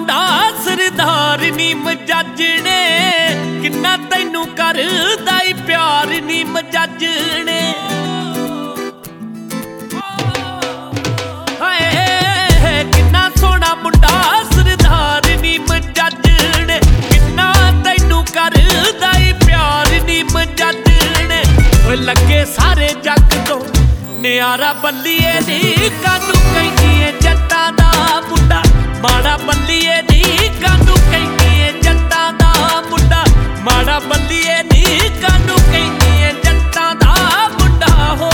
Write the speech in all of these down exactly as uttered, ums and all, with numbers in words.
मुंडा सरदार नी मजाजने किन्ना तैनू करदा ई प्यार नी मजाजने हाय किन्ना सोहना मुंडा सरदार नी मजाजने किन्ना तैनू करदा ई प्यार नी मजाजने लगे सारे जग तो नियारा बल्लीए नी कानू कहनी जट्टां दा मुंडा माड़ा बल्लीए नी कानू कहनी जट्टां दा मुंडा माड़ा बल्लीए नी कानू कहनी जट्टां दा मुंडा हो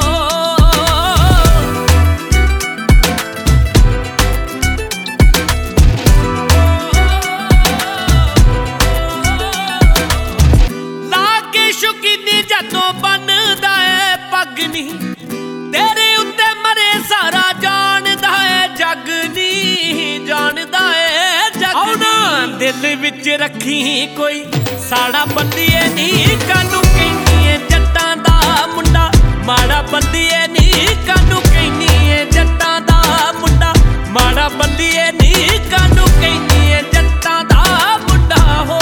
लागे शौकीनी जदों बनदा है पग नी तेरे उत्ते मरे सारा जानदा है जग नी जानदा है जग नी दिल विच रखी कोई साड़ा बल्लीए नी कानू कहनी जट्टां दा मुंडा माड़ा बल्लीए नी कानू कहनी जट्टां दा मुंडा माड़ा बल्लीए नी कानू कहनी जट्टां दा मुंडा हो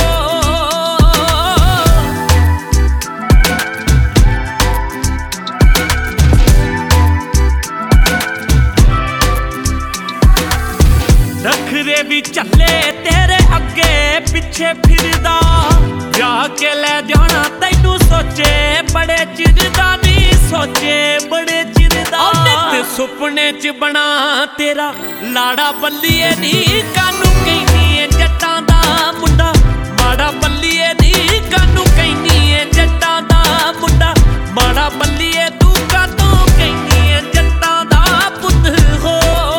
नखरे भी चले तेरे अगे पिछे फिरदा जाके ले जाना तैनू सोचे बड़े चिरदा नी सोचे बड़े चिरदा नित सुपने च बना तेरा लाड़ा बल्लीए नी कानू कहनी जट्टां दा मुंडा माड़ा बल्लीए नी कानू कहनी जट्टां दा मुंडा माड़ा बल्लीए तू कानू कहनी जट्टां दा पुत्त हो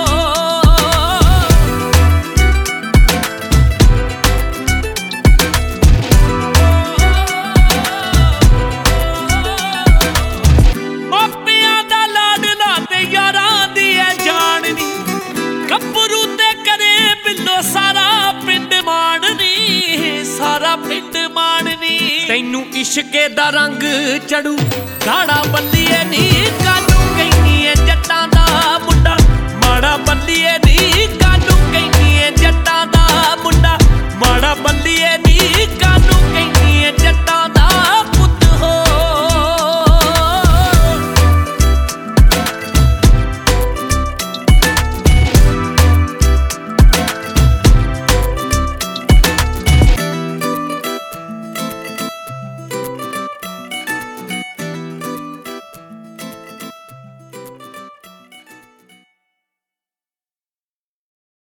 सारा पिंड माननी सारा पिंड माननी तैनू इश्के दा रंग चढ़ू गाड़ा बल्लीए नी कानू कहनी जट्टां दा मुंडा माड़ा बल्लीए नी कानू कहनी जट्टां दा मुंडा माड़ा